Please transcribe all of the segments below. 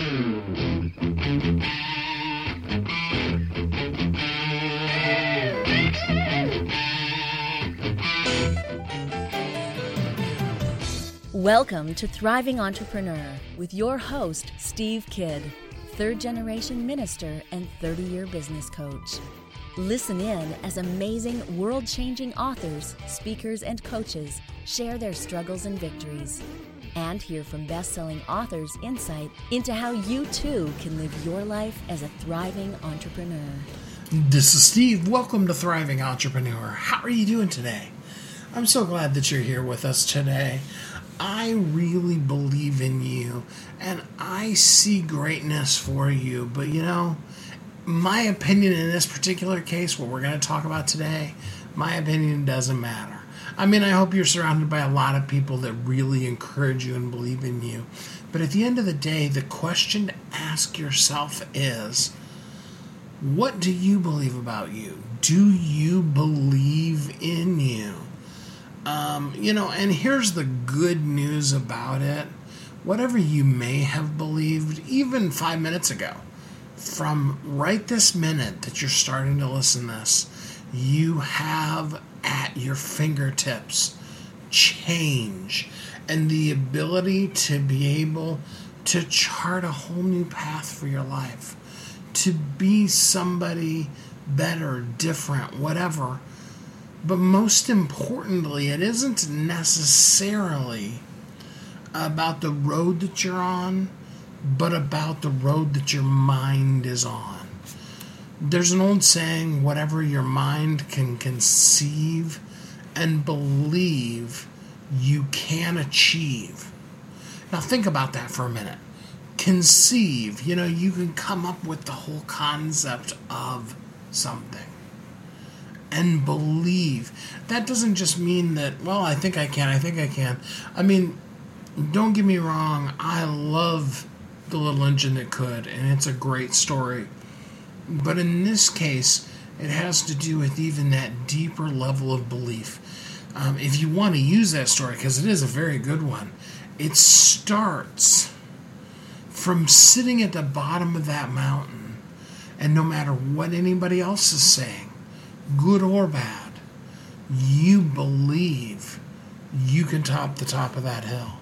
Welcome to Thriving Entrepreneur with your host, Steve Kidd, third-generation minister and 30-year business coach. Listen in as amazing, world-changing authors, speakers, and coaches share their struggles and victories. And hear from best-selling authors' insight into how you too can live your life as a thriving entrepreneur. This is Steve. Welcome to Thriving Entrepreneur. How are you doing today? I'm so glad that you're here with us today. I really believe in you, and I see greatness for you. But my opinion in this particular case, what we're going to talk about today, my opinion doesn't matter. I hope you're surrounded by a lot of people that really encourage you and believe in you. But at the end of the day, the question to ask yourself is, what do you believe about you? Do you believe in you? And here's the good news about it. Whatever you may have believed, even 5 minutes ago, from right this minute that you're starting to listen to this, you have at your fingertips change and the ability to be able to chart a whole new path for your life, to be somebody better, different, whatever. But most importantly, it isn't necessarily about the road that you're on, but about the road that your mind is on. There's an old saying, whatever your mind can conceive and believe, you can achieve. Now think about that for a minute. Conceive, you can come up with the whole concept of something. And believe. That doesn't just mean that, I think I can. Don't get me wrong, I love The Little Engine That Could, and it's a great story. But in this case, it has to do with even that deeper level of belief. If you want to use that story, because it is a very good one, it starts from sitting at the bottom of that mountain, and no matter what anybody else is saying, good or bad, you believe you can top the top of that hill.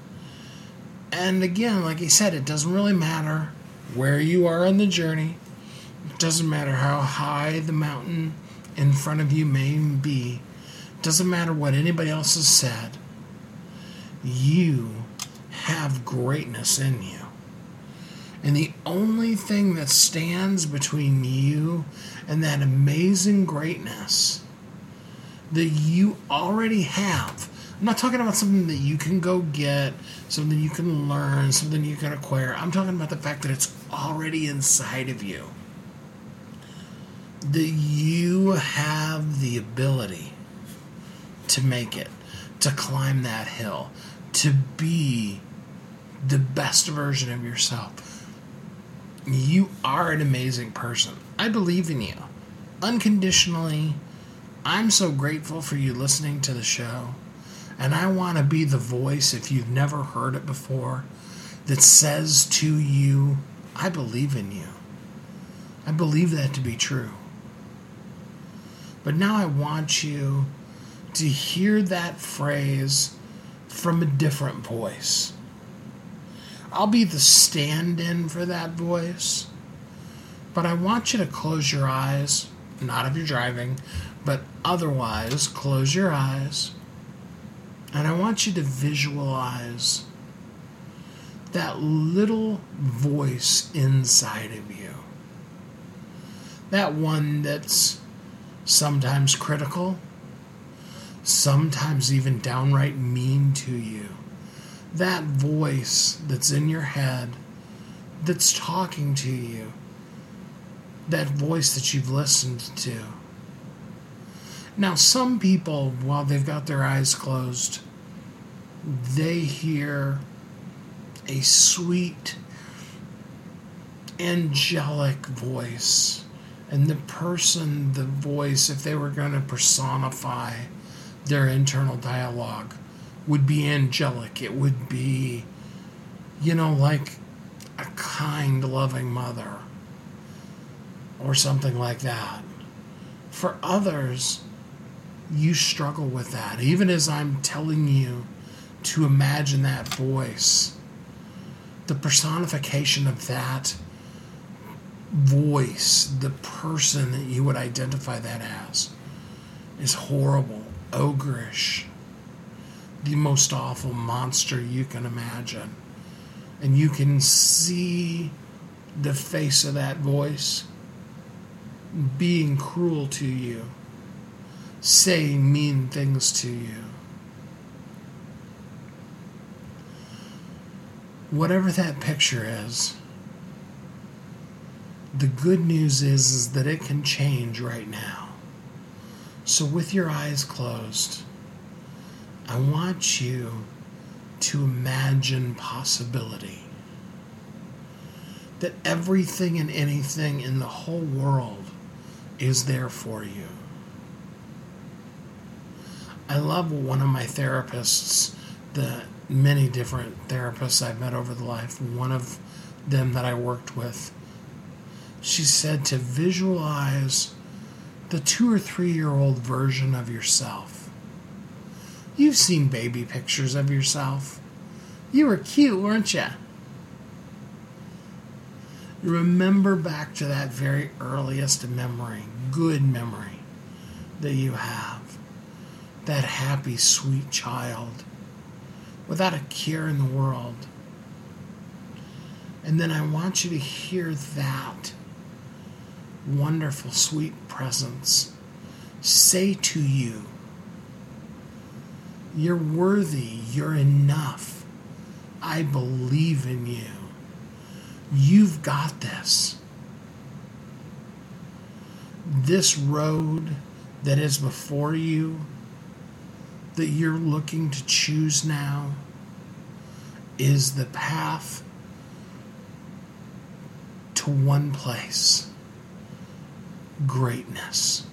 And again, like I said, it doesn't really matter where you are on the journey. It doesn't matter how high the mountain in front of you may be. It doesn't matter what anybody else has said. You have greatness in you. And the only thing that stands between you and that amazing greatness that you already have, I'm not talking about something that you can go get, something you can learn, something you can acquire. I'm talking about the fact that it's already inside of you. That you have the ability to make it, to climb that hill, to be the best version of yourself. You are an amazing person. I believe in you. Unconditionally, I'm so grateful for you listening to the show. And I want to be the voice, if you've never heard it before, that says to you, I believe in you. I believe that to be true. But now I want you to hear that phrase from a different voice. I'll be the stand-in for that voice, but I want you to close your eyes, not if you're driving, but otherwise close your eyes, and I want you to visualize that little voice inside of you, that one that's sometimes critical, sometimes even downright mean to you. That voice that's in your head, that's talking to you, that voice that you've listened to. Now, some people, while they've got their eyes closed, they hear a sweet, angelic voice. And the voice, if they were going to personify their internal dialogue, would be angelic. It would be, like a kind, loving mother, or something like that. For others, you struggle with that. Even as I'm telling you to imagine that voice, the personification of that voice, the person that you would identify that as, is horrible, ogreish, the most awful monster you can imagine. And you can see the face of that voice being cruel to you, saying mean things to you. Whatever that picture is, the good news is that it can change right now. So with your eyes closed, I want you to imagine possibility. That everything and anything in the whole world is there for you. I love one of my therapists, the many different therapists I've met over the life, one of them that I worked with, she said to visualize the 2 or 3-year-old version of yourself. You've seen baby pictures of yourself. You were cute, weren't you? Remember back to that very earliest memory, good memory that you have. That happy, sweet child without a care in the world. And then I want you to hear that wonderful, sweet presence say to you, you're worthy, you're enough, I believe in you, you've got this. This road that is before you, that you're looking to choose now, is the path to one place: greatness.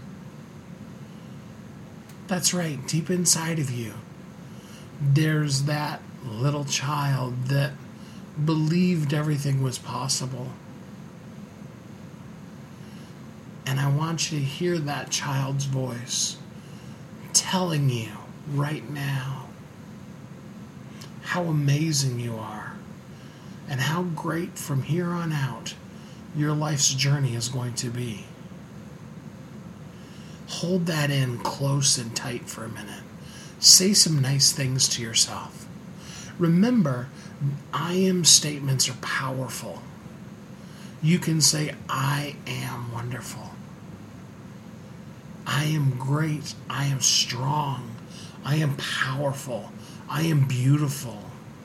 That's right, deep inside of you, there's that little child that believed everything was possible. And I want you to hear that child's voice telling you right now how amazing you are and how great from here on out your life's journey is going to be. Hold that in close and tight for a minute. Say some nice things to yourself. Remember, I am statements are powerful. You can say, I am wonderful. I am great. I am strong. I am powerful. I am beautiful.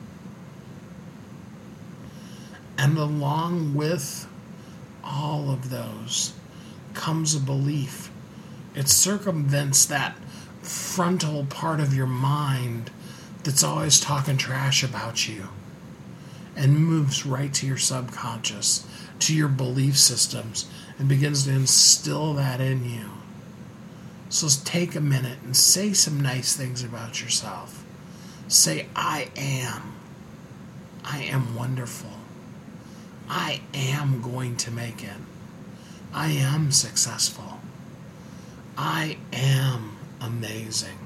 And along with all of those comes a belief. It circumvents that frontal part of your mind that's always talking trash about you and moves right to your subconscious, to your belief systems, and begins to instill that in you. So take a minute and say some nice things about yourself. Say, I am. I am wonderful. I am going to make it. I am successful. I am amazing.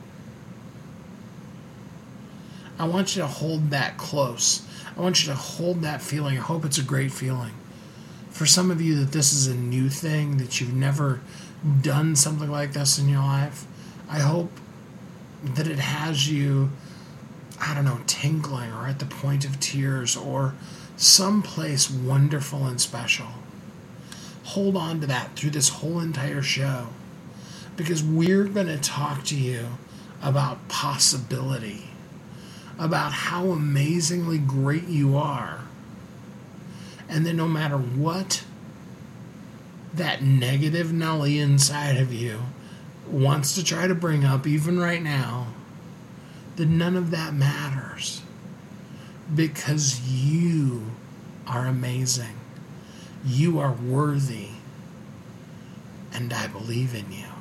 I want you to hold that close. I want you to hold that feeling. I hope it's a great feeling. For some of you that this is a new thing, that you've never done something like this in your life, I hope that it has you, tingling or at the point of tears or someplace wonderful and special. Hold on to that through this whole entire show, because we're going to talk to you about possibility, about how amazingly great you are, and then no matter what that negative Nelly inside of you wants to try to bring up, even right now, that none of that matters, because you are amazing. You are worthy, and I believe in you.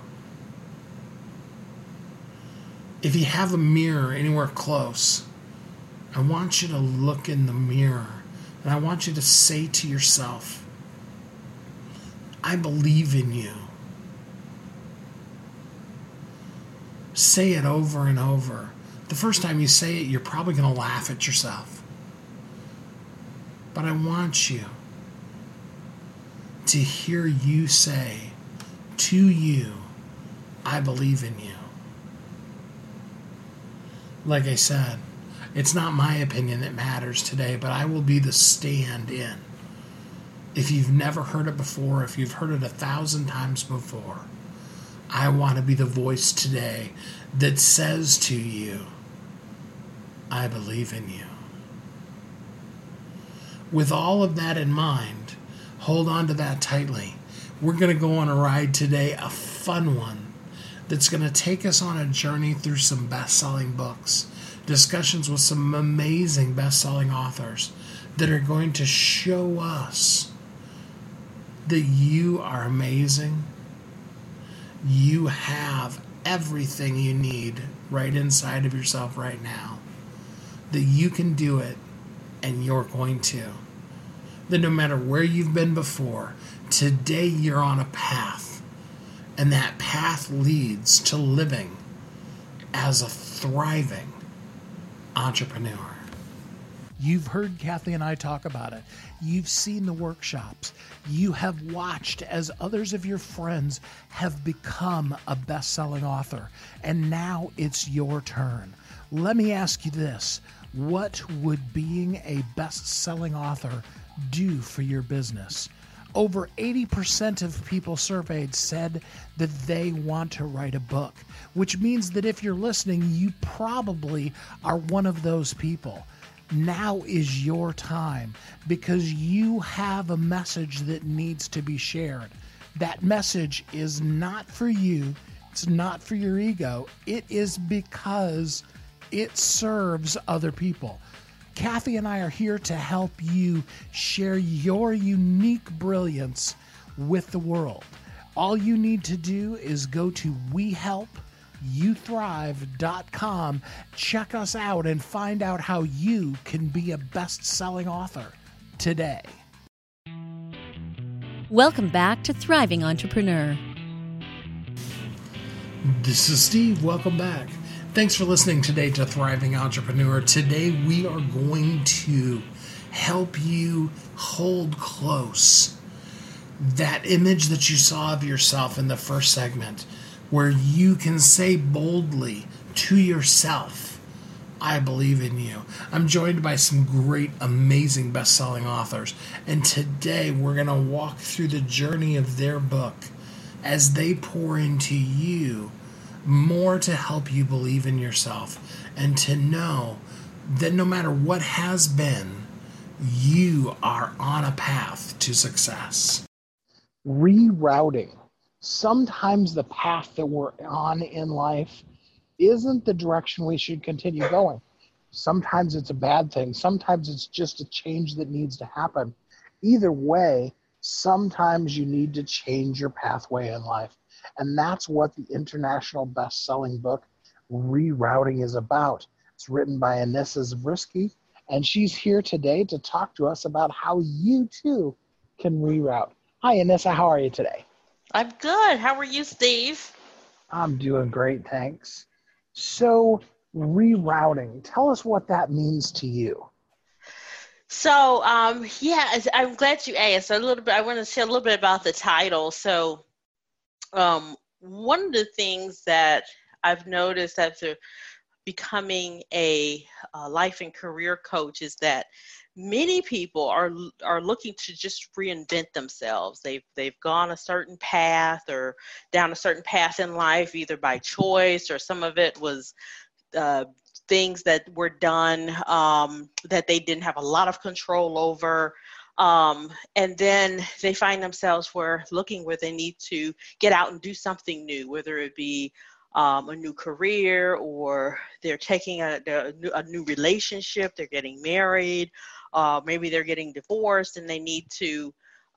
If you have a mirror anywhere close, I want you to look in the mirror, and And I want you to say to yourself, I believe in you. Say it over and over. The first time you say it, you're probably going to laugh at yourself. But I want you to hear you say to you, I believe in you. Like I said, it's not my opinion that matters today, but I will be the stand-in. If you've never heard it before, if you've heard it 1,000 times before, I want to be the voice today that says to you, I believe in you. With all of that in mind, hold on to that tightly. We're going to go on a ride today, a fun one, that's going to take us on a journey through some best-selling books, discussions with some amazing best-selling authors that are going to show us that you are amazing. You have everything you need right inside of yourself right now. That you can do it, and you're going to. That no matter where you've been before, today you're on a path. And that path leads to living as a thriving entrepreneur. You've heard Kathy and I talk about it. You've seen the workshops. You have watched as others of your friends have become a best-selling author. And now it's your turn. Let me ask you this. What would being a best-selling author do for your business? Over 80% of people surveyed said that they want to write a book, which means that if you're listening, you probably are one of those people. Now is your time because you have a message that needs to be shared. That message is not for you. It's not for your ego. It is because it serves other people. Kathy and I are here to help you share your unique brilliance with the world. All you need to do is go to WeHelpYouThrive.com, check us out, and find out how you can be a best-selling author today. Welcome back to Thriving Entrepreneur. This is Steve. Welcome back. Thanks for listening today to Thriving Entrepreneur. Today we are going to help you hold close that image that you saw of yourself in the first segment, where you can say boldly to yourself, I believe in you. I'm joined by some great, amazing best-selling authors, and today we're going to walk through the journey of their book as they pour into you more to help you believe in yourself and to know that no matter what has been, you are on a path to success. Rerouting. Sometimes the path that we're on in life isn't the direction we should continue going. Sometimes it's a bad thing. Sometimes it's just a change that needs to happen. Either way, sometimes you need to change your pathway in life. And that's what the international best-selling book, Rerouting, is about. It's written by Anissa Zabriskie, and she's here today to talk to us about how you, too, can reroute. Hi, Anissa. How are you today? I'm good. How are you, Steve? I'm doing great, thanks. So, rerouting, tell us what that means to you. So, I'm glad you asked. I want to share a little bit about the title. So, one of the things that I've noticed after becoming a life and career coach is that many people are looking to just reinvent themselves. They've gone a certain path or down a certain path in life, either by choice or some of it was things that were done that they didn't have a lot of control over. And then they find themselves looking where they need to get out and do something new, whether it be a new career or they're taking a new relationship, they're getting married, maybe they're getting divorced and they need to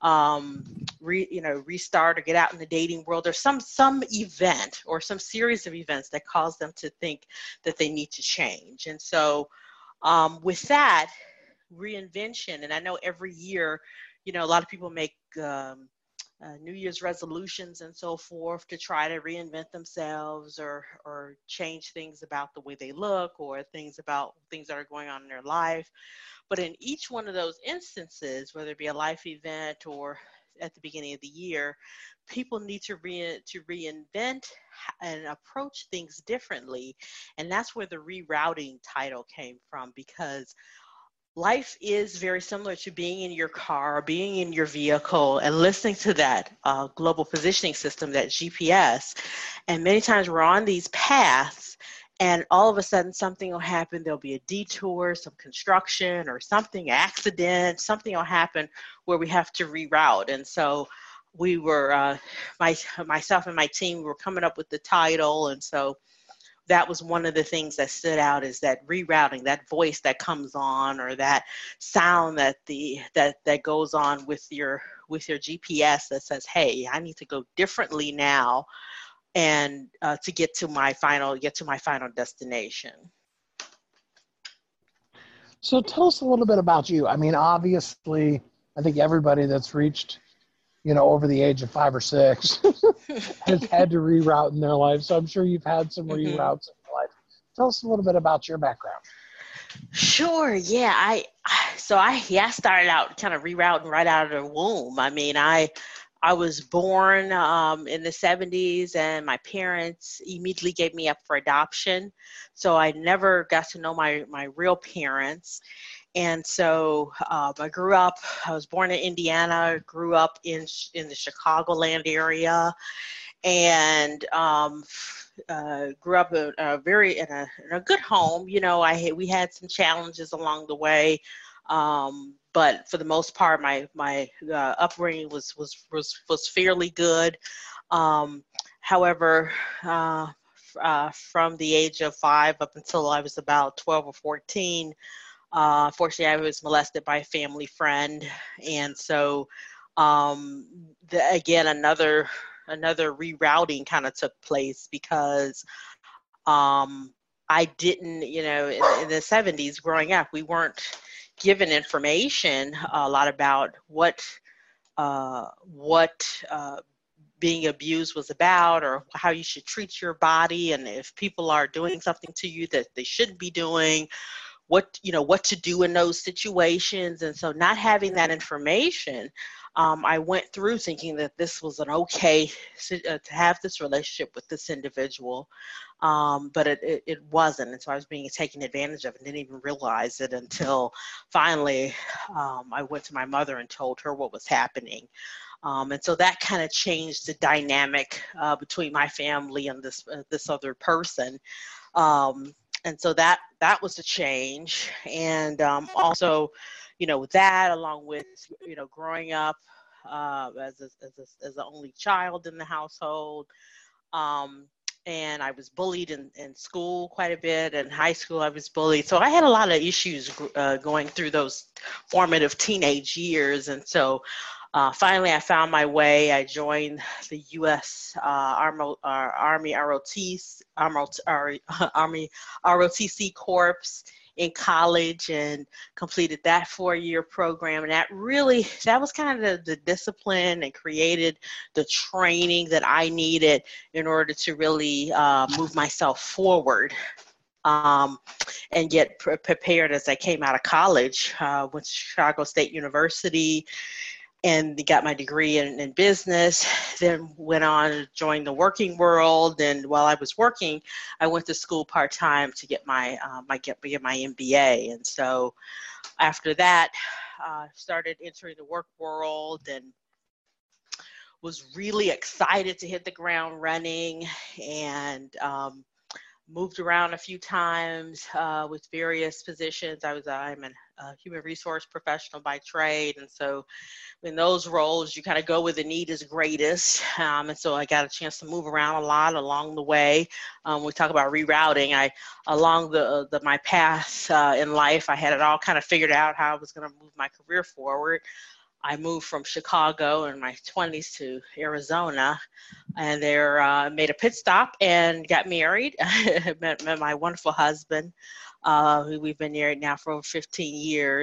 restart or get out in the dating world. There's some event or some series of events that cause them to think that they need to change. And so with that, reinvention. And I know every year, a lot of people make New Year's resolutions and so forth to try to reinvent themselves or change things about the way they look or things that are going on in their life. But in each one of those instances, whether it be a life event or at the beginning of the year, people need to reinvent and approach things differently. And that's where the rerouting title came from, because life is very similar to being in your car, being in your vehicle, and listening to that global positioning system, that GPS. And many times we're on these paths, and all of a sudden something will happen. There'll be a detour, some construction or something, accident, something will happen where we have to reroute. And so we were, myself and my team were coming up with the title. And so that was one of the things that stood out, is that rerouting, that voice that comes on, or that sound that goes on with your GPS that says, hey, I need to go differently now, and to get to my final destination. So tell us a little bit about you. I mean, obviously, I think everybody that's reached, over the age of 5 or 6 has had to reroute in their life. So I'm sure you've had some reroutes in your life. Tell us a little bit about your background. Sure. Yeah. I started out kind of rerouting right out of the womb. I mean, I was born in the 70s, and my parents immediately gave me up for adoption. So I never got to know my real parents. And so I was born in Indiana, grew up in the Chicagoland area, and grew up in a good home. We had some challenges along the way, but for the most part, my upbringing was fairly good. However, from the age of 5 up until I was about 12 or 14, unfortunately, I was molested by a family friend. And so, again, another rerouting kind of took place, because I didn't, in the 70s growing up, we weren't given information a lot about what being abused was about, or how you should treat your body, and if people are doing something to you that they shouldn't be doing, what to do in those situations. And so, not having that information, I went through thinking that this was an okay to have this relationship with this individual, but it wasn't. And so I was being taken advantage of and didn't even realize it until finally I went to my mother and told her what was happening. And so that kind of changed the dynamic between my family and this other person. And so that was a change. And also, that, along with, growing up as the only child in the household. And I was bullied in school quite a bit. In high school, I was bullied. So I had a lot of issues going through those formative teenage years. And so finally, I found my way. I joined the U.S. Army ROTC Corps in college, and completed that 4-year program. And that was kind of the discipline, and created the training that I needed in order to really move myself forward. And get prepared as I came out of college. Went to Chicago State University and got my degree in business, then went on to join the working world. And while I was working, I went to school part-time to get my MBA. And so after that, started entering the work world, and was really excited to hit the ground running, and moved around a few times with various positions. I'm a human resource professional by trade, and so in those roles, you kind of go where the need is greatest. And so I got a chance to move around a lot along the way. We talk about rerouting. Along my path in life, I had it all kind of figured out how I was going to move my career forward. I moved from Chicago in my 20s to Arizona, and there made a pit stop and got married. met my wonderful husband, who we've been married now for over 15 years.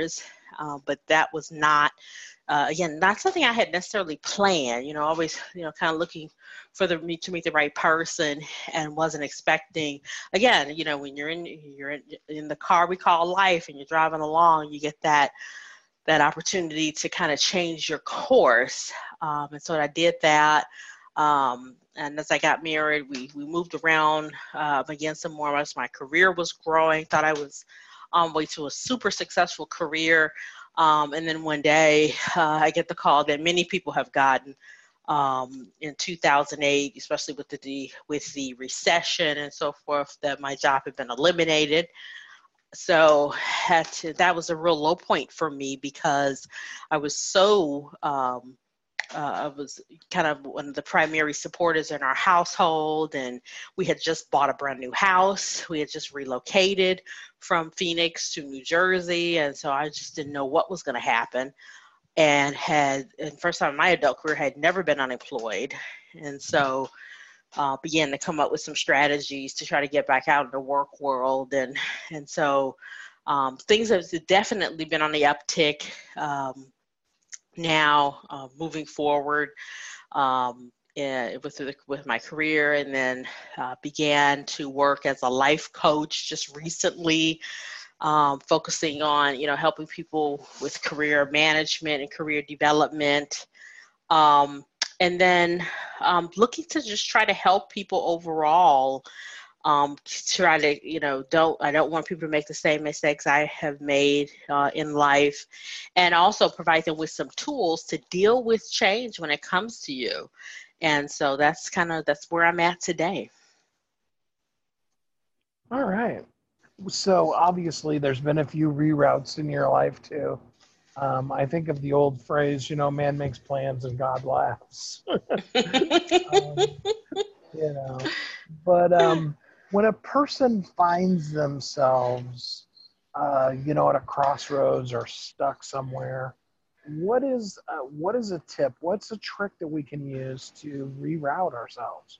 but that was not, again, not something I had necessarily planned, always, kind of looking for to meet the right person, and wasn't expecting, again, when you're in the car we call life, and you're driving along, you get that opportunity to kind of change your course. And so I did that. And as I got married, we moved around again some more as my career was growing. Thought I was on my way to a super successful career. And then one day I get the call that many people have gotten in 2008, especially with the recession and so forth, that my job had been eliminated. So that was a real low point for me, because I was so I was kind of one of the primary supporters in our household, and we had just bought a brand new house. We had just relocated from Phoenix to New Jersey, and so I just didn't know what was going to happen. And first time in my adult career, had never been unemployed, and so began to come up with some strategies to try to get back out in the work world, and so things have definitely been on the uptick. Now, moving forward with my career, and then began to work as a life coach just recently, focusing on, helping people with career management and career development. And then looking to just try to help people overall. Try to, I don't want people to make the same mistakes I have made in life, and also provide them with some tools to deal with change when it comes to you. And so that's where I'm at today. All right. So obviously there's been a few reroutes in your life too. I think of the old phrase, man makes plans and God laughs. But when a person finds themselves, at a crossroads or stuck somewhere, what is a tip? What's a trick that we can use to reroute ourselves?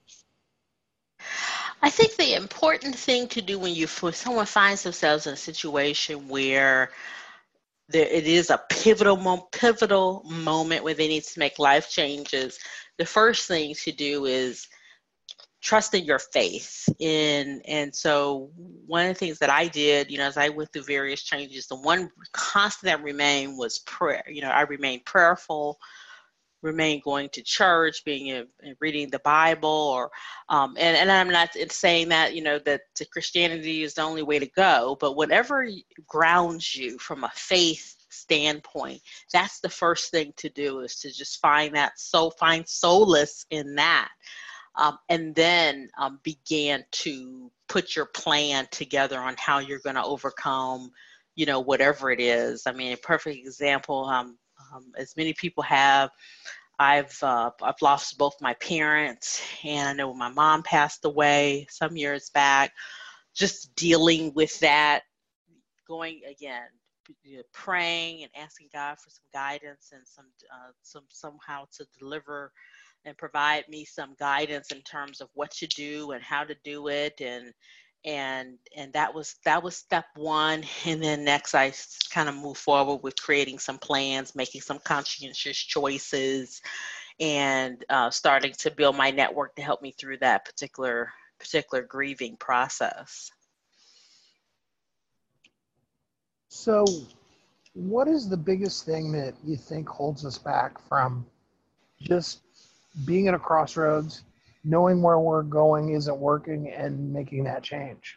I think the important thing to do when someone finds themselves in a situation where it is a pivotal moment where they need to make life changes, the first thing to do is trust in your faith. And so one of the things that I did, as I went through various changes, the one constant that remained was prayer. I remained prayerful, remained going to church, reading the Bible, or and I'm not saying that that Christianity is the only way to go, but whatever grounds you from a faith standpoint, that's the first thing to do, is to just find solace in that. And then began to put your plan together on how you're going to overcome, whatever it is. I mean, a perfect example, as many people have, I've lost both my parents, and I know when my mom passed away some years back, just dealing with that, going again, praying and asking God for some guidance and somehow to deliver and provide me some guidance in terms of what to do and how to do it, and that was step one. And then next, I kind of moved forward with creating some plans, making some conscientious choices, and starting to build my network to help me through that particular grieving process. So, what is the biggest thing that you think holds us back from just being at a crossroads, knowing where we're going isn't working, and making that change?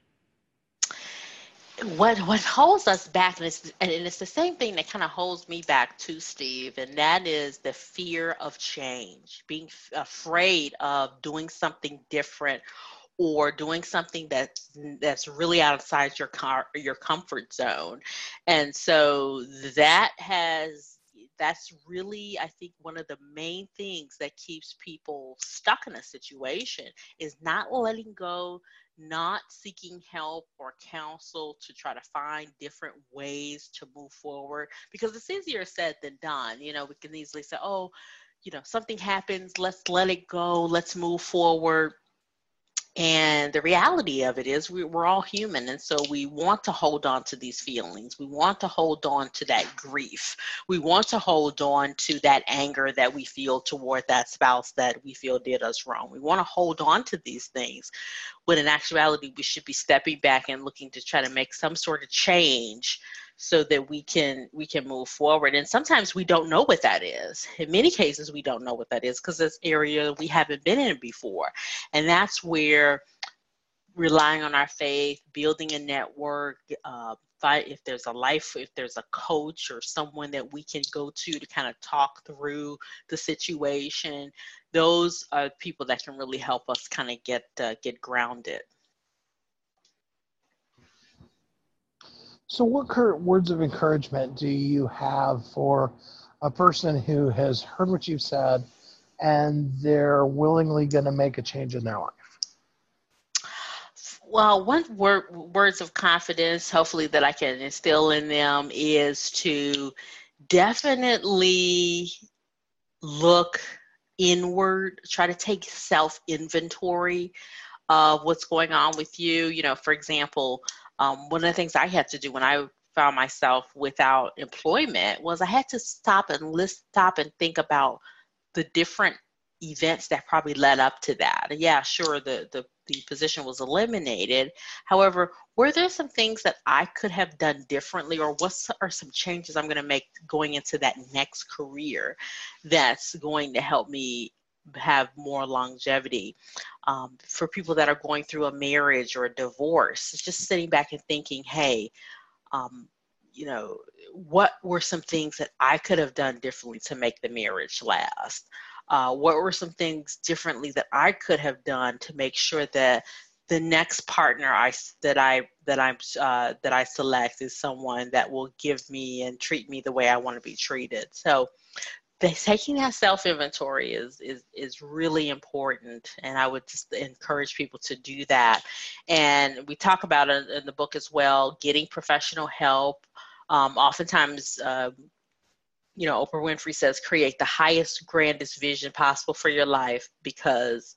What holds us back, and it's the same thing that kind of holds me back too, Steve, and that is the fear of change, being afraid of doing something different, or doing something that's really outside your comfort zone. And so that's really, I think, one of the main things that keeps people stuck in a situation, is not letting go, not seeking help or counsel to try to find different ways to move forward, because it's easier said than done. We can easily say, something happens, let's let it go, let's move forward. And the reality of it is we're all human. And so we want to hold on to these feelings. We want to hold on to that grief. We want to hold on to that anger that we feel toward that spouse that we feel did us wrong. We want to hold on to these things, when in actuality, we should be stepping back and looking to try to make some sort of change so that we can move forward. And sometimes we don't know what that is. In many cases, we don't know what that is because it's an area we haven't been in before. And that's where relying on our faith, building a network, if there's a coach or someone that we can go to kind of talk through the situation, those are people that can really help us kind of get grounded. So what words of encouragement do you have for a person who has heard what you've said and they're willingly going to make a change in their life? Well, words of confidence, hopefully, that I can instill in them is to definitely look inward, try to take self-inventory of what's going on with you. You know, for example, one of the things I had to do when I found myself without employment was I had to stop and think about the different events that probably led up to that. Yeah, sure, the position was eliminated. However, were there some things that I could have done differently, or what are some changes I'm going to make going into that next career that's going to help me have more longevity? For people that are going through a marriage or a divorce, it's just sitting back and thinking, hey, you know, what were some things that I could have done differently to make the marriage last? What were some things differently that I could have done to make sure that the next partner that I select is someone that will give me and treat me the way I want to be treated? So taking that self-inventory is really important, and I would just encourage people to do that. And we talk about it in the book as well, getting professional help. Oftentimes, you know, Oprah Winfrey says, create the highest, grandest vision possible for your life because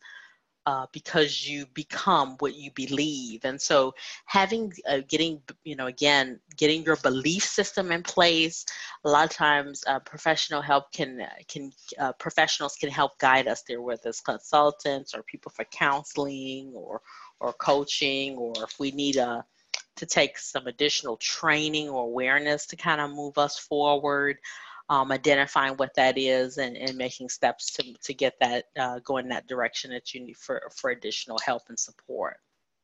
you become what you believe. And so getting your belief system in place. A lot of times professional help professionals can help guide us there, whether it's consultants or people for counseling or coaching, or if we need to take some additional training or awareness to kind of move us forward. Identifying what that is and making steps to get that go in that direction that you need for additional help and support.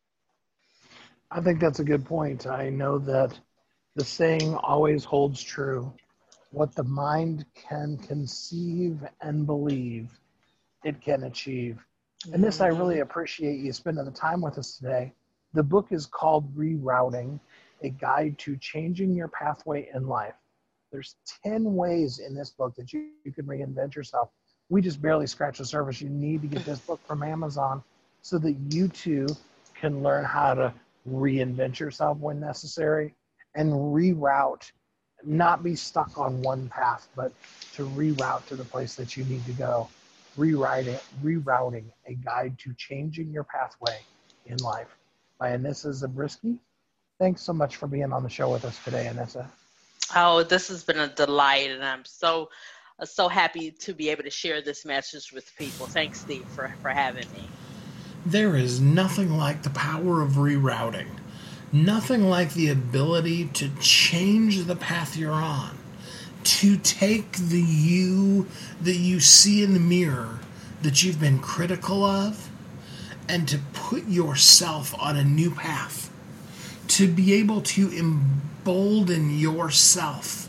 I think that's a good point. I know that the saying always holds true. What the mind can conceive and believe, it can achieve. And this, I really appreciate you spending the time with us today. The book is called Rerouting, A Guide to Changing Your Pathway in Life. There's 10 ways in this book that you can reinvent yourself. We just barely scratched the surface. You need to get this book from Amazon so that you too can learn how to reinvent yourself when necessary and reroute, not be stuck on one path, but to reroute to the place that you need to go. Rerouting, A Guide to Changing Your Pathway in Life by Anissa Zabriskie. Thanks so much for being on the show with us today, Anissa. Oh, this has been a delight, and I'm so happy to be able to share this message with people. Thanks, Steve, for having me. There is nothing like the power of rerouting. Nothing like the ability to change the path you're on. To take the you that you see in the mirror that you've been critical of and to put yourself on a new path. To be able to embolden yourself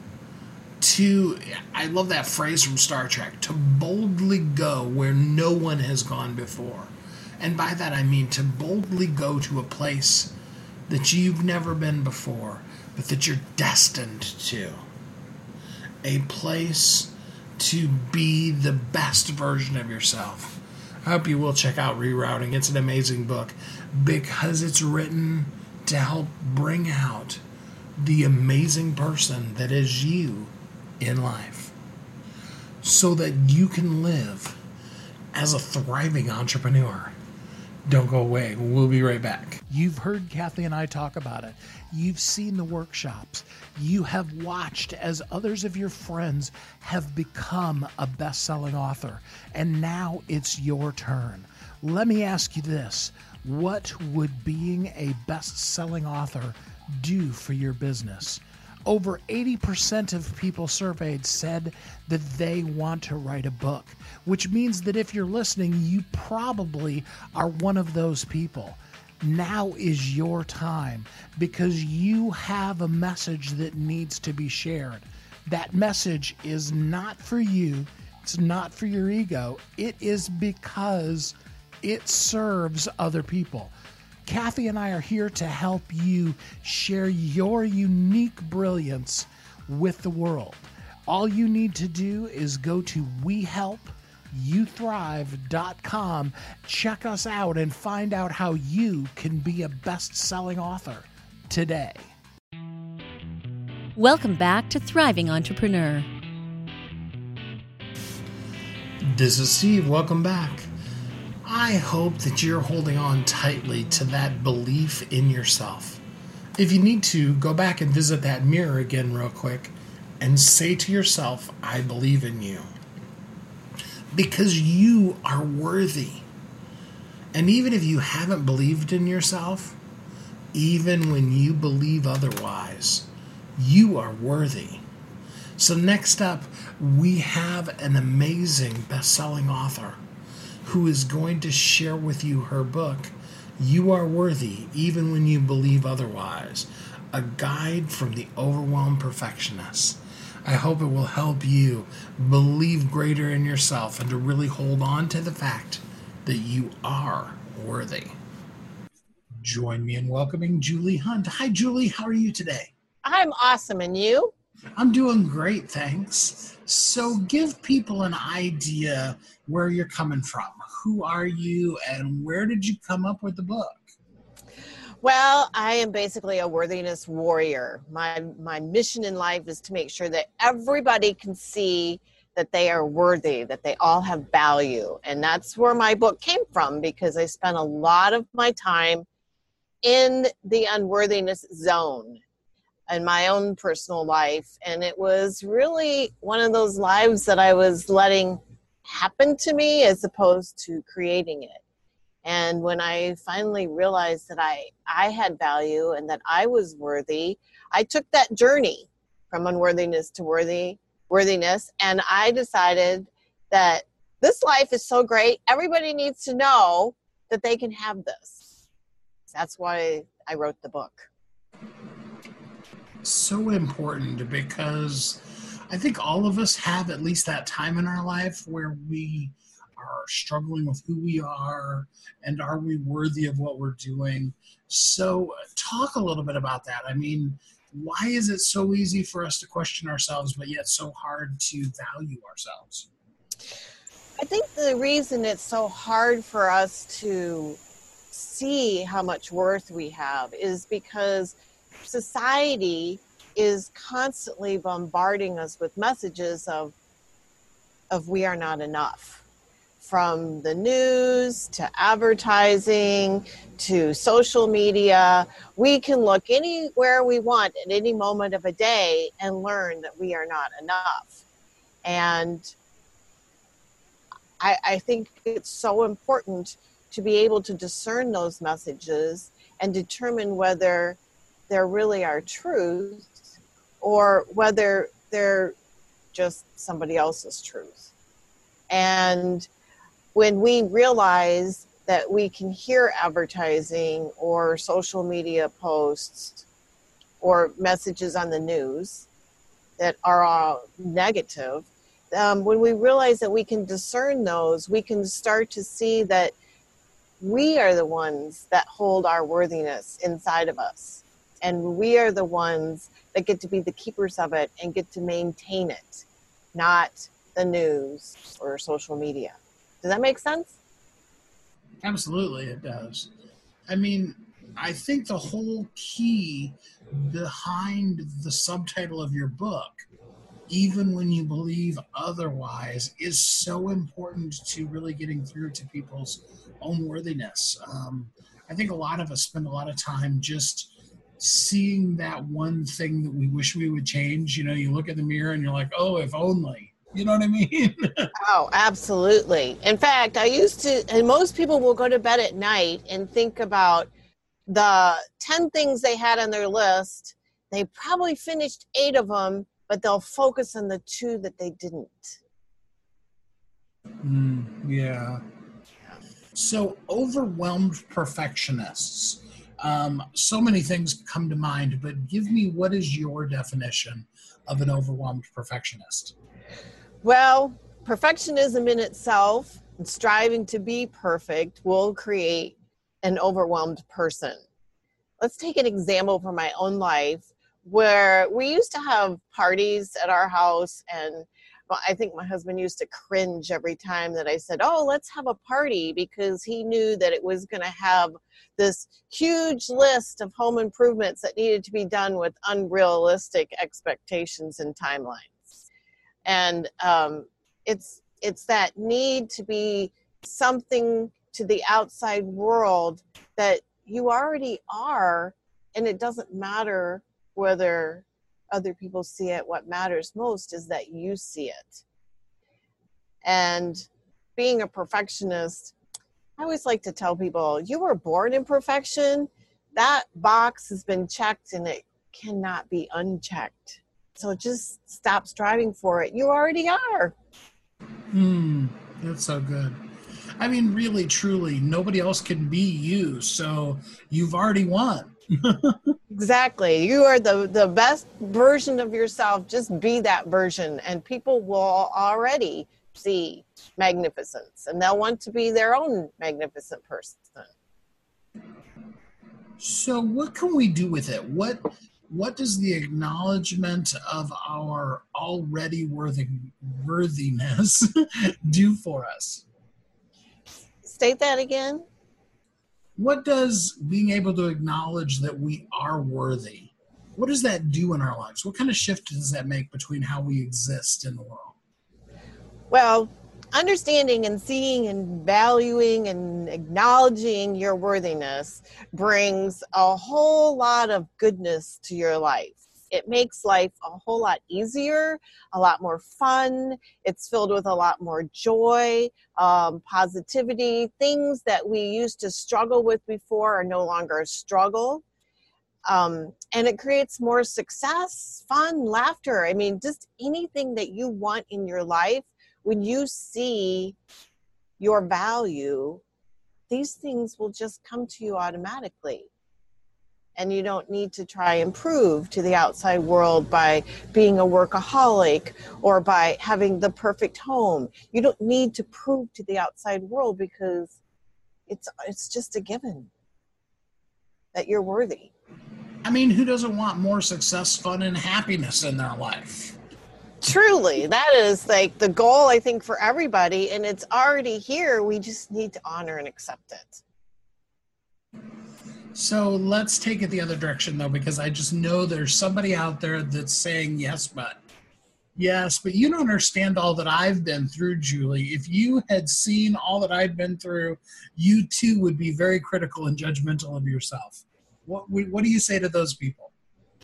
to, I love that phrase from Star Trek, to boldly go where no one has gone before. And by that I mean to boldly go to a place that you've never been before, but that you're destined to. A place to be the best version of yourself. I hope you will check out Rerouting. It's an amazing book because it's written to help bring out the amazing person that is you in life so that you can live as a thriving entrepreneur. Don't go away. We'll be right back. You've heard Kathy and I talk about it. You've seen the workshops. You have watched as others of your friends have become a best-selling author. And now it's your turn. Let me ask you this. What would being a best-selling author do for your business? Over 80% of people surveyed said that they want to write a book, which means that if you're listening, you probably are one of those people. Now is your time because you have a message that needs to be shared. That message is not for you. It's not for your ego. It is because it serves other people. Kathy and I are here to help you share your unique brilliance with the world. All you need to do is go to WeHelpYouThrive.com, check us out, and find out how you can be a best-selling author today. Welcome back to Thriving Entrepreneur. This is Steve. Welcome back. I hope that you're holding on tightly to that belief in yourself. If you need to, go back and visit that mirror again real quick and say to yourself, I believe in you. Because you are worthy. And even if you haven't believed in yourself, even when you believe otherwise, you are worthy. So next up, we have an amazing best-selling author who is going to share with you her book, You Are Worthy Even When You Believe Otherwise, a guide from the overwhelmed perfectionist. I hope it will help you believe greater in yourself and to really hold on to the fact that you are worthy. Join me in welcoming Julie Hunt. Hi, Julie. How are you today? I'm awesome. And you? I'm doing great, thanks. So give people an idea where you're coming from. Who are you and where did you come up with the book? Well, I am basically a worthiness warrior. My mission in life is to make sure that everybody can see that they are worthy, that they all have value. And that's where my book came from, because I spent a lot of my time in the unworthiness zone in my own personal life. And it was really one of those lives that I was letting happen to me as opposed to creating it. And when I finally realized that I had value and that I was worthy, I took that journey from unworthiness to worthiness. And I decided that this life is so great. Everybody needs to know that they can have this. That's why I wrote the book. So important, because I think all of us have at least that time in our life where we are struggling with who we are and are we worthy of what we're doing. So talk a little bit about that. I mean, why is it so easy for us to question ourselves, but yet so hard to value ourselves? I think the reason it's so hard for us to see how much worth we have is because society is constantly bombarding us with messages of we are not enough. From the news to advertising to social media, we can look anywhere we want at any moment of a day and learn that we are not enough. And I think it's so important to be able to discern those messages and determine whether they're really our truth or whether they're just somebody else's truth. And when we realize that we can hear advertising or social media posts or messages on the news that are all negative, when we realize that we can discern those, we can start to see that we are the ones that hold our worthiness inside of us. And we are the ones that get to be the keepers of it and get to maintain it, not the news or social media. Does that make sense? Absolutely, it does. I mean, I think the whole key behind the subtitle of your book even when you believe otherwise, is so important to really getting through to people's own worthiness. I think a lot of us spend a lot of time just seeing that one thing that we wish we would change. You know, you look in the mirror and you're like, oh, if only. You know what I mean? Oh, absolutely. In fact, I used to, and most people will go to bed at night and think about the 10 things they had on their list. They probably finished 8 of them, but they'll focus on the 2 that they didn't. Yeah. So overwhelmed perfectionists. So many things come to mind, but give me, what is your definition of an overwhelmed perfectionist? Well, perfectionism in itself and striving to be perfect will create an overwhelmed person. Let's take an example from my own life where we used to have parties at our house, and I think my husband used to cringe every time that I said, oh, let's have a party, because he knew that it was going to have this huge list of home improvements that needed to be done with unrealistic expectations and timelines. And it's that need to be something to the outside world that you already are, and it doesn't matter whether other people see it. What matters most is that you see it. And being a perfectionist, I always like to tell people, you were born in perfection. That box has been checked and it cannot be unchecked. So just stop striving for it. You already are. That's so good. I mean, really, truly, nobody else can be you. So you've already won. Exactly. You are the best version of yourself. Just be that version, and people will already see magnificence, and they'll want to be their own magnificent person. So what can we do with it? What does the acknowledgement of our already worthiness do for us? State that again. What does being able to acknowledge that we are worthy, what does that do in our lives? What kind of shift does that make between how we exist in the world? Well, understanding and seeing and valuing and acknowledging your worthiness brings a whole lot of goodness to your life. It makes life a whole lot easier, a lot more fun. It's filled with a lot more joy, positivity. Things that we used to struggle with before are no longer a struggle. And it creates more success, fun, laughter. I mean, just anything that you want in your life. When you see your value, these things will just come to you automatically. And you don't need to try and prove to the outside world by being a workaholic or by having the perfect home. You don't need to prove to the outside world, because it's just a given that you're worthy. I mean, who doesn't want more success, fun, and happiness in their life? Truly, that is like the goal, I think, for everybody, and it's already here. We just need to honor and accept it. So let's take it the other direction, though, because I just know there's somebody out there that's saying, yes, but you don't understand all that I've been through, Julie. If you had seen all that I've been through, you too would be very critical and judgmental of yourself. What do you say to those people?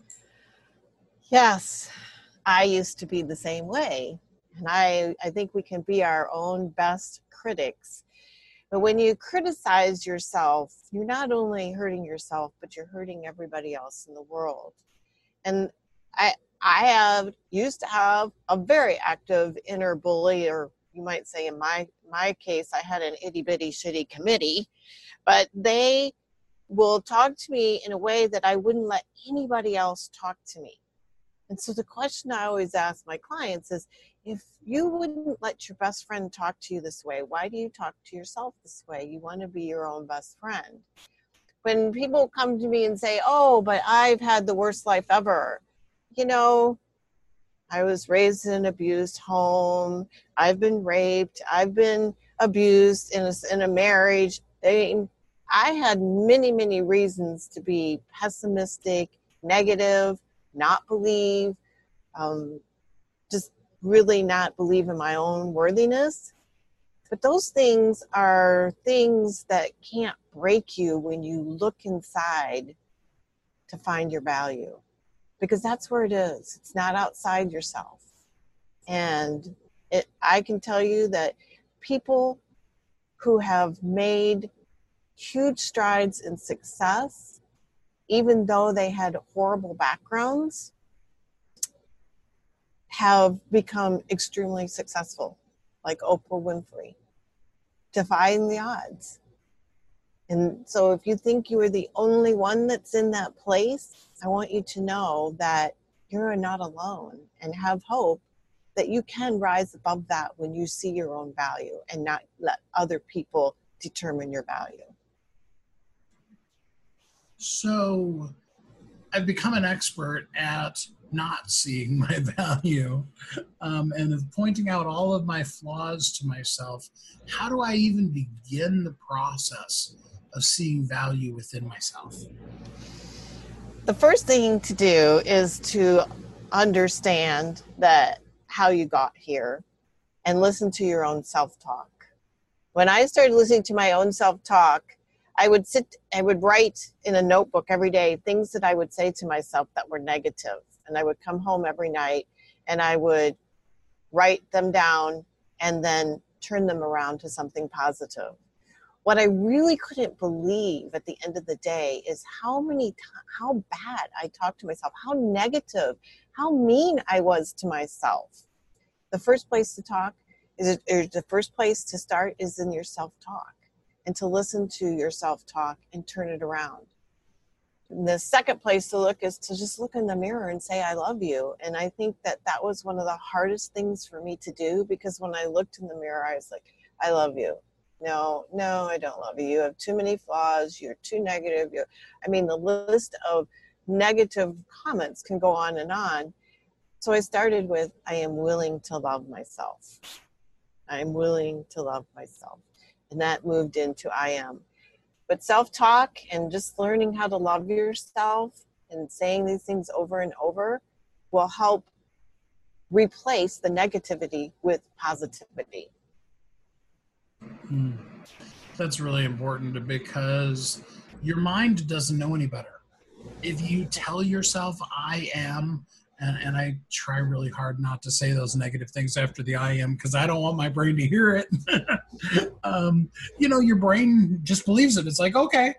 Yes, I used to be the same way. And I think we can be our own best critics. But when you criticize yourself, you're not only hurting yourself, but you're hurting everybody else in the world. And I used to have a very active inner bully, or you might say in my case, I had an itty bitty shitty committee, but they will talk to me in a way that I wouldn't let anybody else talk to me. And so the question I always ask my clients is, if you wouldn't let your best friend talk to you this way, why do you talk to yourself this way? You want to be your own best friend. When people come to me and say, oh, but I've had the worst life ever. You know, I was raised in an abused home. I've been raped. I've been abused in a marriage. I had many, many reasons to be pessimistic, negative, not believe, just really not believe in my own worthiness. But those things are things that can't break you when you look inside to find your value, because that's where it is. It's not outside yourself. And I can tell you that people who have made huge strides in success, even though they had horrible backgrounds, have become extremely successful, like Oprah Winfrey, defying the odds. And so if you think you are the only one that's in that place, I want you to know that you're not alone, and have hope that you can rise above that when you see your own value and not let other people determine your value. So I've become an expert at not seeing my value, and of pointing out all of my flaws to myself. How do I even begin the process of seeing value within myself? The first thing to do is to understand that how you got here, and listen to your own self-talk. When I started listening to my own self-talk, I would write in a notebook every day things that I would say to myself that were negative. And I would come home every night and I would write them down and then turn them around to something positive. What I really couldn't believe at the end of the day is how bad I talked to myself, how negative, how mean I was to myself. The first place to start is in your self-talk, and to listen to your self-talk and turn it around. And the second place to look is to just look in the mirror and say, I love you. And I think that was one of the hardest things for me to do, because when I looked in the mirror, I was like, I love you. No, I don't love you. You have too many flaws. You're too negative. The list of negative comments can go on and on. So I started with, I am willing to love myself. I am willing to love myself. And that moved into I am. But self-talk and just learning how to love yourself and saying these things over and over will help replace the negativity with positivity. That's really important, because your mind doesn't know any better. If you tell yourself I am, and I try really hard not to say those negative things after the I am, because I don't want my brain to hear it. Your brain just believes it. It's like, okay.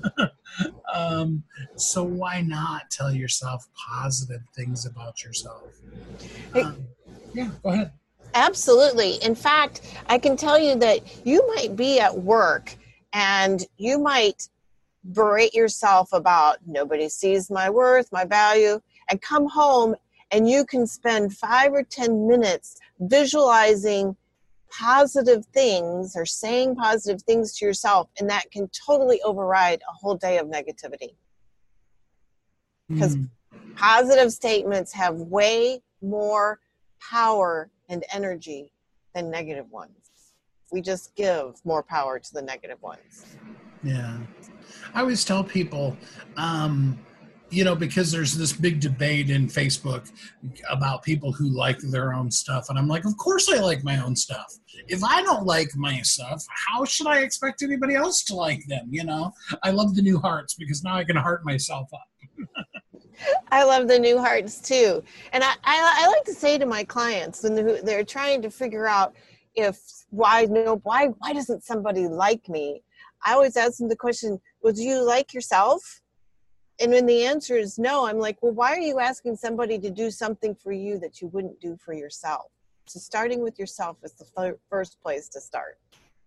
So why not tell yourself positive things about yourself? Yeah, go ahead. Absolutely. In fact, I can tell you that you might be at work and you might berate yourself about nobody sees my worth, my value, and come home and you can spend 5 or 10 minutes visualizing positive things or saying positive things to yourself, and that can totally override a whole day of negativity. Because positive statements have way more power and energy than negative ones. We just give more power to the negative ones. Yeah. I always tell people, because there's this big debate in Facebook about people who like their own stuff. And I'm like, of course I like my own stuff. If I don't like my stuff, how should I expect anybody else to like them? I love the new hearts because now I can heart myself up. I love the new hearts too. And I like to say to my clients when they're trying to figure out why doesn't somebody like me? I always ask them the question, well, do you like yourself? And when the answer is no, I'm like, well, why are you asking somebody to do something for you that you wouldn't do for yourself? So starting with yourself is the first place to start.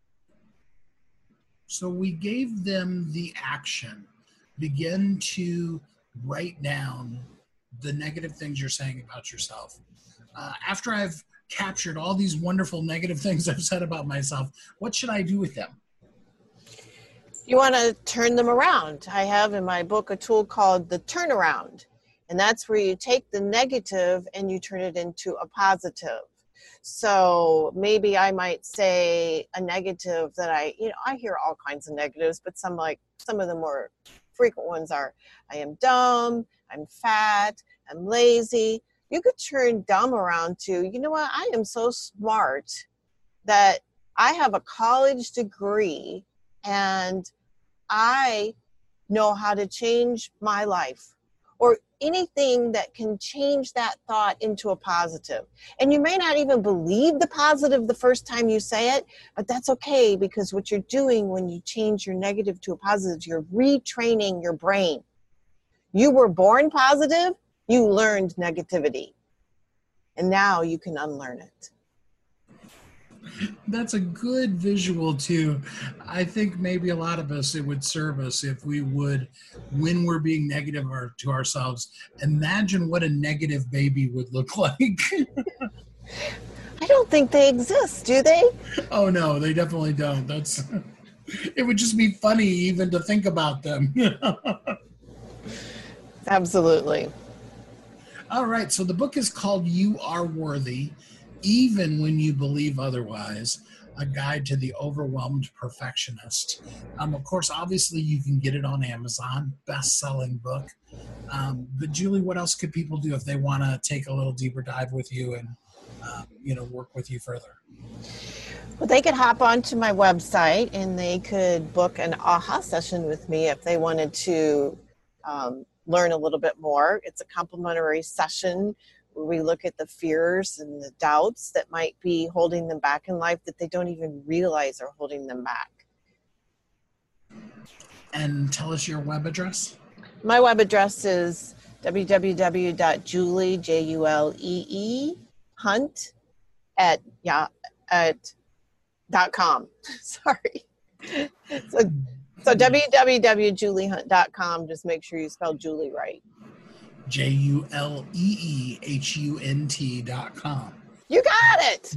So we gave them the action. Begin to write down the negative things you're saying about yourself. After I've captured all these wonderful negative things I've said about myself, what should I do with them? You want to turn them around. I have in my book a tool called the turnaround. And that's where you take the negative and you turn it into a positive. So maybe I might say a negative that I hear all kinds of negatives, but some of the more frequent ones are, I am dumb, I'm fat, I'm lazy. You could turn dumb around to, you know what, I am so smart that I have a college degree and I know how to change my life, or anything that can change that thought into a positive. And you may not even believe the positive the first time you say it, but that's okay, because what you're doing when you change your negative to a positive, you're retraining your brain. You were born positive, you learned negativity, and now you can unlearn it. That's a good visual too. I think maybe a lot of us, it would serve us if we would, when we're being negative to ourselves, imagine what a negative baby would look like. I don't think they exist, do they? Oh no, they definitely don't. It would just be funny even to think about them. Absolutely. All right, so the book is called You Are Worthy, Even When You Believe Otherwise, a guide to the overwhelmed perfectionist. Of course, obviously you can get it on Amazon, best-selling book. But Julie, what else could people do if they want to take a little deeper dive with you and work with you further? Well, they could hop onto my website and they could book an AHA session with me if they wanted to learn a little bit more. It's a complimentary session where we look at the fears and the doubts that might be holding them back in life that they don't even realize are holding them back. And tell us your web address. My web address is www.julie, hunt.com. Sorry. So www.juliehunt.com. Just make sure you spell Julie right. JULEEHUNT.com. You got it.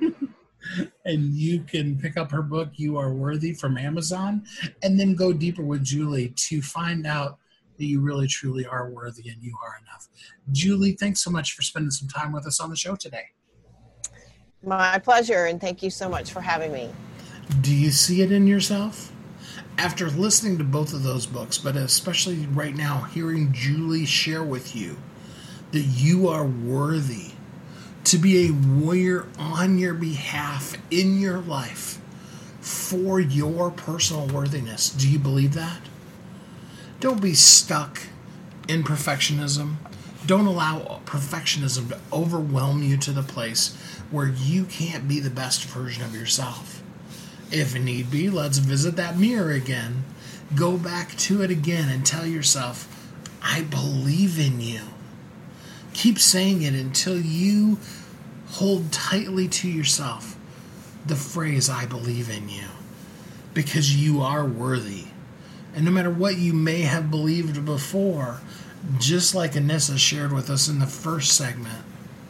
And you can pick up her book, You Are Worthy, from Amazon, and then go deeper with Julie to find out that you really, truly are worthy and you are enough. Julie, thanks so much for spending some time with us on the show today. My pleasure, and thank you so much for having me. Do you see it in yourself? After listening to both of those books, but especially right now, hearing Julie share with you that you are worthy to be a warrior on your behalf in your life for your personal worthiness. Do you believe that? Don't be stuck in perfectionism. Don't allow perfectionism to overwhelm you to the place where you can't be the best version of yourself. If need be, let's visit that mirror again. Go back to it again and tell yourself, I believe in you. Keep saying it until you hold tightly to yourself the phrase, I believe in you. Because you are worthy. And no matter what you may have believed before, just like Anissa shared with us in the first segment,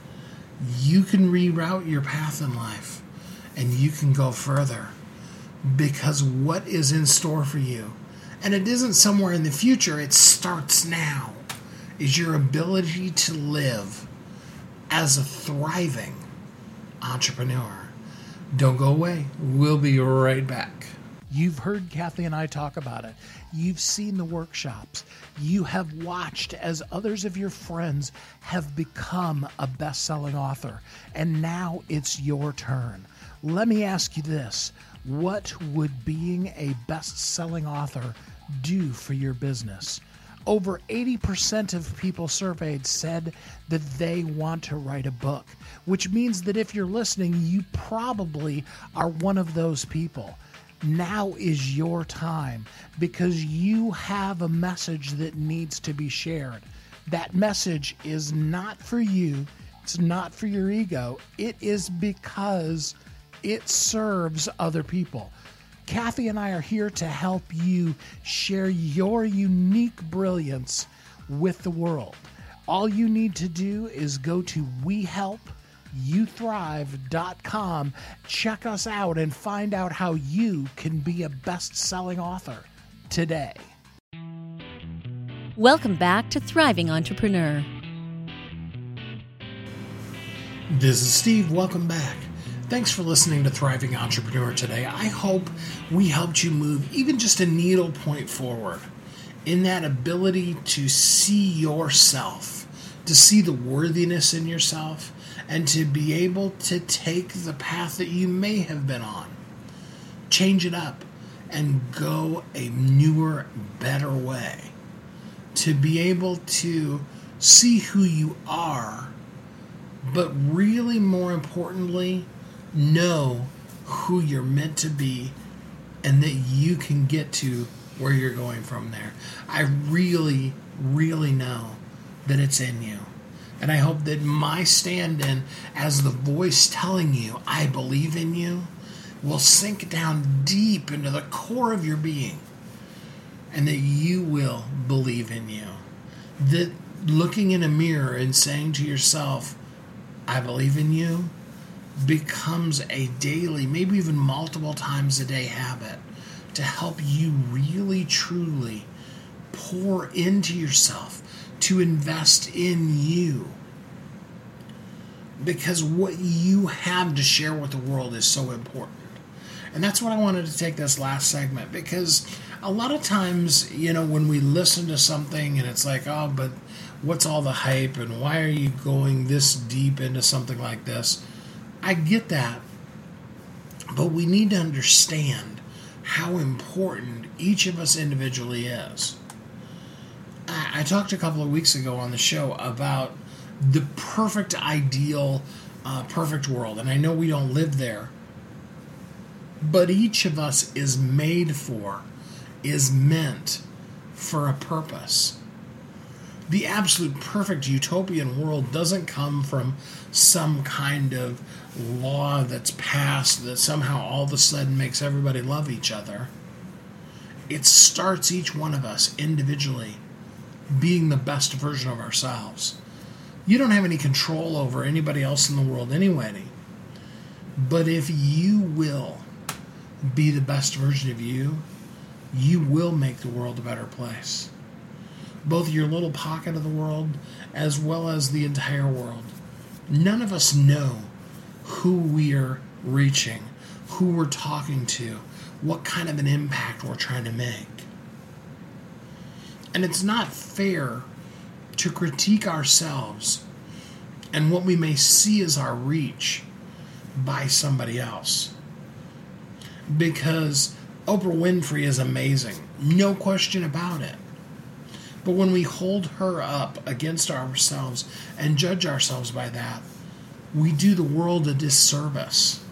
you can reroute your path in life and you can go further. Because what is in store for you, and it isn't somewhere in the future, it starts now, is your ability to live as a thriving entrepreneur. Don't go away. We'll be right back. You've heard Kathy and I talk about it. You've seen the workshops. You have watched as others of your friends have become a best-selling author. And now it's your turn. Let me ask you this. What would being a best-selling author do for your business? Over 80% of people surveyed said that they want to write a book, which means that if you're listening, you probably are one of those people. Now is your time because you have a message that needs to be shared. That message is not for you. It's not for your ego. It is because it serves other people. Kathy and I are here to help you share your unique brilliance with the world. All you need to do is go to WeHelpYouThrive.com, check us out, and find out how you can be a best-selling author today. Welcome back to Thriving Entrepreneur. This is Steve. Welcome back. Thanks for listening to Thriving Entrepreneur today. I hope we helped you move even just a needle point forward in that ability to see yourself, to see the worthiness in yourself, and to be able to take the path that you may have been on, change it up, and go a newer, better way. To be able to see who you are, but really more importantly, know who you're meant to be, and that you can get to where you're going from there. I really, really know that it's in you. And I hope that my stand-in as the voice telling you, I believe in you, will sink down deep into the core of your being. And that you will believe in you. That looking in a mirror and saying to yourself, I believe in you, becomes a daily, maybe even multiple times a day habit to help you really, truly pour into yourself, to invest in you. Because what you have to share with the world is so important. And that's what I wanted to take this last segment, because a lot of times, when we listen to something and it's like, oh, but what's all the hype and why are you going this deep into something like this? I get that. But we need to understand how important each of us individually is. I talked a couple of weeks ago on the show about the perfect, ideal, perfect world. And I know we don't live there. But each of us is made for, is meant for a purpose. The absolute perfect utopian world doesn't come from some kind of law that's passed that somehow all of a sudden makes everybody love each other. It starts each one of us individually being the best version of ourselves. You don't have any control over anybody else in the world anyway. But if you will be the best version of you, you will make the world a better place. Both your little pocket of the world as well as the entire world. None of us know who we are reaching, who we're talking to, what kind of an impact we're trying to make. And it's not fair to critique ourselves and what we may see as our reach by somebody else. Because Oprah Winfrey is amazing, no question about it. But when we hold her up against ourselves and judge ourselves by that, we do the world a disservice.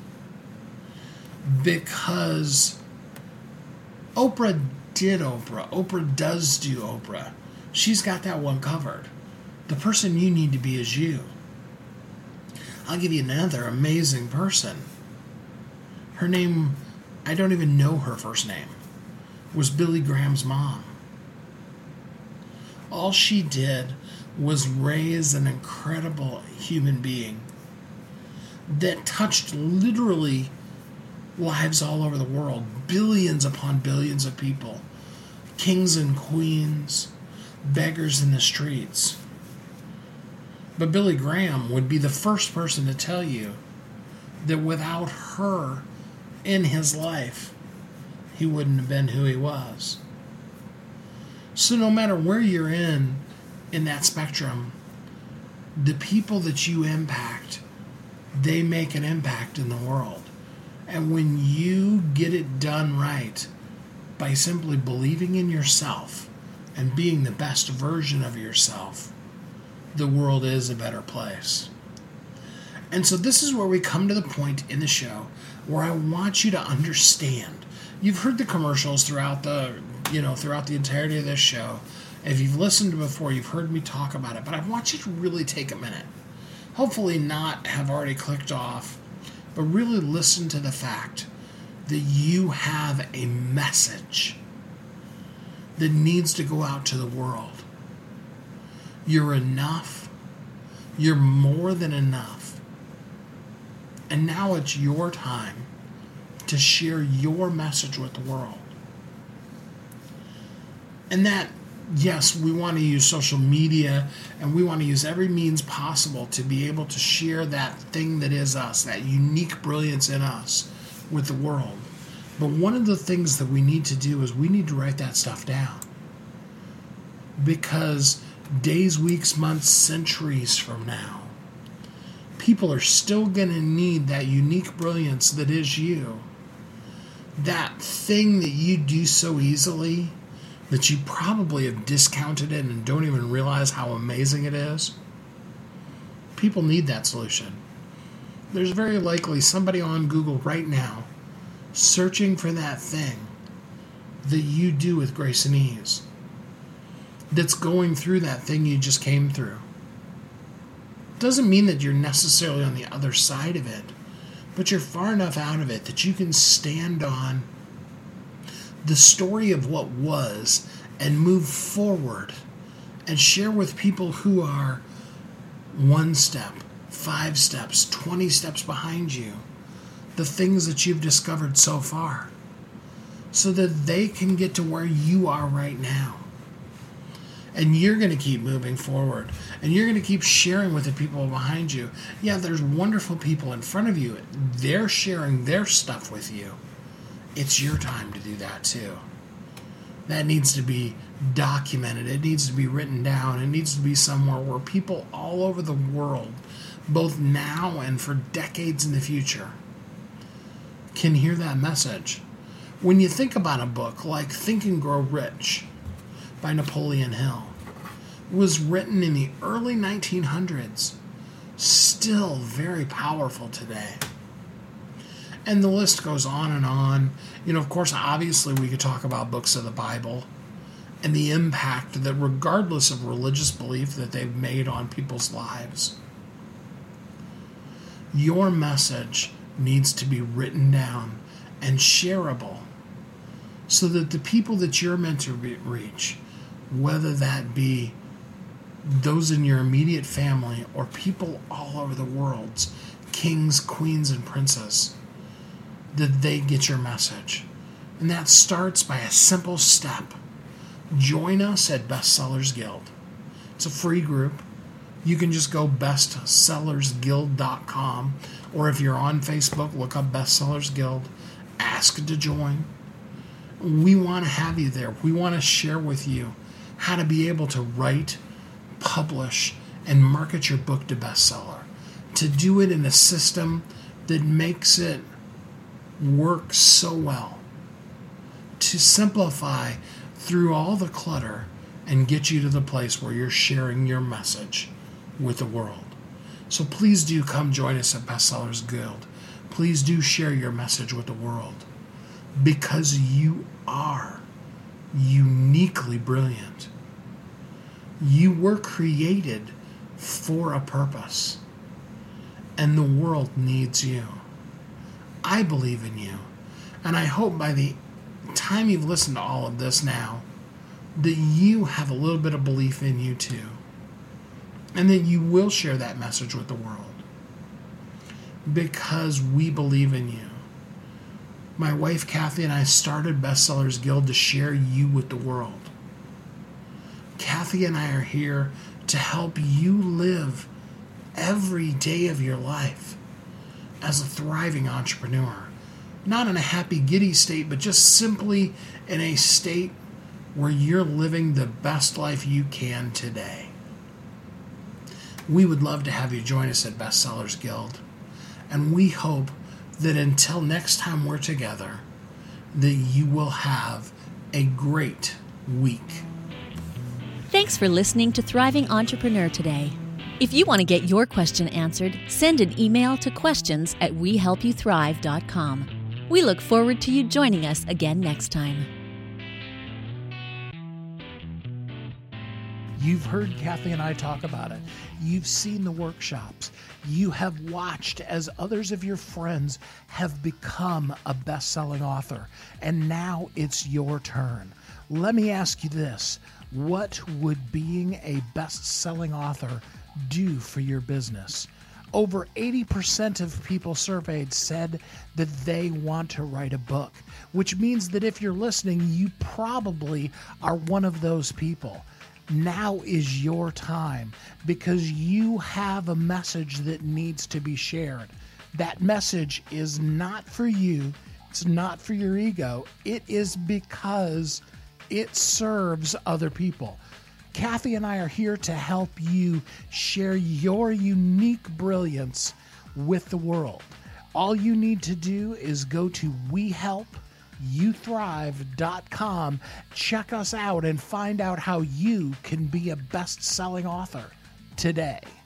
Because Oprah did Oprah. Oprah does do Oprah. She's got that one covered. The person you need to be is you. I'll give you another amazing person. Her name, I don't even know her first name, was Billy Graham's mom. All she did was raise an incredible human being that touched literally lives all over the world, billions upon billions of people, kings and queens, beggars in the streets. But Billy Graham would be the first person to tell you that without her in his life, he wouldn't have been who he was. So no matter where you're in that spectrum, the people that you impact, they make an impact in the world. And when you get it done right by simply believing in yourself and being the best version of yourself, the world is a better place. And so this is where we come to the point in the show where I want you to understand. You've heard the commercials throughout the entirety of this show. If you've listened before, you've heard me talk about it. But I want you to really take a minute. Hopefully not have already clicked off, but really listen to the fact that you have a message that needs to go out to the world. You're enough. You're more than enough. And now it's your time to share your message with the world. And that, yes, we want to use social media and we want to use every means possible to be able to share that thing that is us, that unique brilliance in us with the world. But one of the things that we need to do is we need to write that stuff down. Because days, weeks, months, centuries from now, people are still going to need that unique brilliance that is you. That thing that you do so easily that you probably have discounted it and don't even realize how amazing it is. People need that solution. There's very likely somebody on Google right now searching for that thing that you do with grace and ease, that's going through that thing you just came through. Doesn't mean that you're necessarily on the other side of it, but you're far enough out of it that you can stand on the story of what was and move forward and share with people who are 1 step, 5 steps, 20 steps behind you, the things that you've discovered so far, so that they can get to where you are right now. And you're going to keep moving forward. And you're going to keep sharing with the people behind you. Yeah, there's wonderful people in front of you. They're sharing their stuff with you. It's your time to do that too. That needs to be documented. It needs to be written down. It needs to be somewhere where people all over the world, both now and for decades in the future, can hear that message. When you think about a book like Think and Grow Rich by Napoleon Hill, was written in the early 1900s, still very powerful today. And the list goes on and on. You know, of course, obviously we could talk about books of the Bible and the impact that, regardless of religious belief, that they've made on people's lives. Your message needs to be written down and shareable so that the people that you're meant to reach, whether that be those in your immediate family or people all over the world, kings, queens, and princes, that they get your message. And that starts by a simple step. Join us at Bestsellers Guild. It's a free group. You can just go bestsellersguild.com, or if you're on Facebook, look up Bestsellers Guild, ask to join. We want to have you there. We want to share with you how to be able to write, publish, and market your book to bestseller. To do it in a system that makes it work so well. To simplify through all the clutter and get you to the place where you're sharing your message with the world. So please do come join us at Bestsellers Guild. Please do share your message with the world, because you are uniquely brilliant. You were created for a purpose, and the world needs you. I believe in you, and I hope by the time you've listened to all of this now, that you have a little bit of belief in you too, and that you will share that message with the world, because we believe in you. My wife Kathy and I started Bestsellers Guild to share you with the world. Kathy and I are here to help you live every day of your life as a thriving entrepreneur. Not in a happy, giddy state, but just simply in a state where you're living the best life you can today. We would love to have you join us at Bestsellers Guild, and we hope that until next time we're together, that you will have a great week. Thanks for listening to Thriving Entrepreneur today. If you want to get your question answered, send an email to questions@wehelpyouthrive.com. We look forward to you joining us again next time. You've heard Kathy and I talk about it. You've seen the workshops. You have watched as others of your friends have become a best-selling author. And now it's your turn. Let me ask you this. What would being a best-selling author do for your business? Over 80% of people surveyed said that they want to write a book, which means that if you're listening, you probably are one of those people. Now is your time, because you have a message that needs to be shared. That message is not for you. It's not for your ego. It is because it serves other people. Kathy and I are here to help you share your unique brilliance with the world. All you need to do is go to WeHelpYouThrive.com, check us out, and find out how you can be a best-selling author today.